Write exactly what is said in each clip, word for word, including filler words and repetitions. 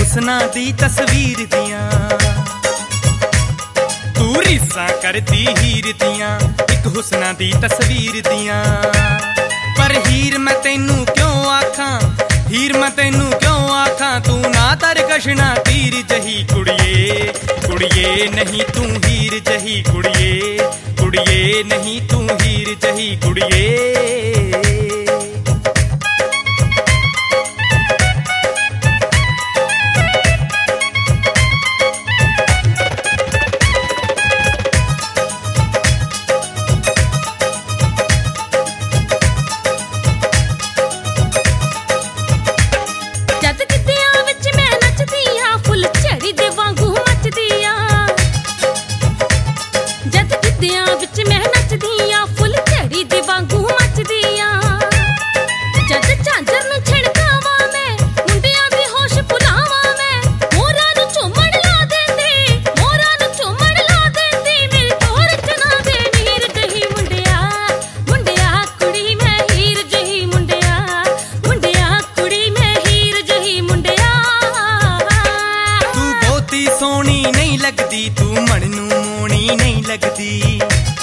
हुस्ना दी तस्वीर दियां, तू रीसां करदी हीर दियां, एक हुस्ना दी तस्वीर दियां। पर हीर मैं तैनू क्यों आखां, हीर मैं तैनू क्यों आखां, तू ना तरकश ना तीर जही कुड़िए, कुड़िए नहीं तू हीर जही कुड़िए, कुड़िए नहीं तू हीर जही कुड़िए। सोनी नहीं लगदी तू मननू मोनी नहीं लगदी,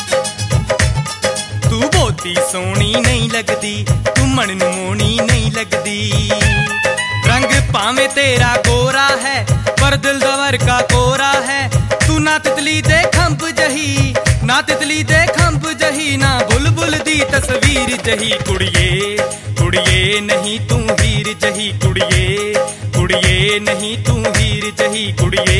तू बहुती सोनी नहीं लगदी, तू मननू मोनी नहीं लगदी। रंग भावे तेरा गोरा है पर दिल दवर का कोरा है, तू ना तितली दे खंभ जही, ना तितली दे खंभ जही, ना बुलबुल दी तस्वीर जही कुड़िए, कुड़िए नहीं तू हीर जही कुड़िए, कुड़िए नहीं तू हीर जही कुड़िए।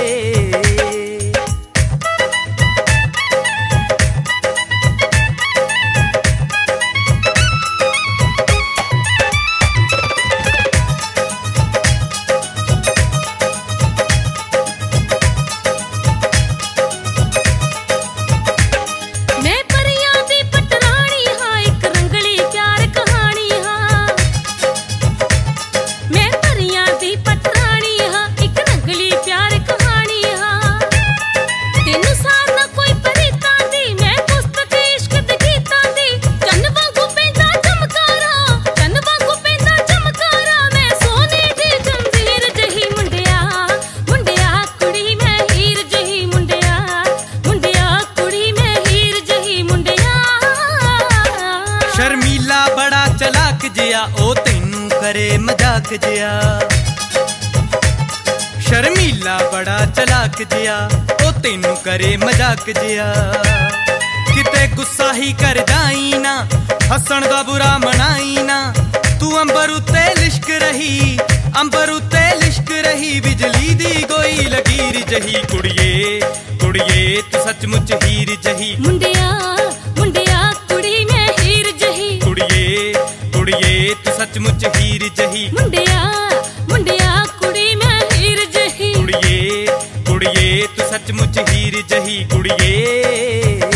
शर्मीला बड़ा चलाक जिया ओ तैनू करे मजाक जिया, शर्मीला बड़ा चलाक जिया ओ तैनू करे मजाक जिया। किते गुस्सा ही कर जाई ना, हसन दा बुरा मनाई ना, तू अंबर उत्ते लिश्क रही, अंबर उत्ते लिश्क रही, बिजली दी कोई लकीर जही कुड़िए, कुड़िए तू सचमुच हीर जही मुंडिया, मुंडिया कुड़ी में हीर जही कुड़िए, कुड़िए तू सचमुच हीर जही मुंडिया, मुंडिया कुड़ी में हीर जही कुड़िए, कुड़िए तू सचमुच हीर जही कुड़िए।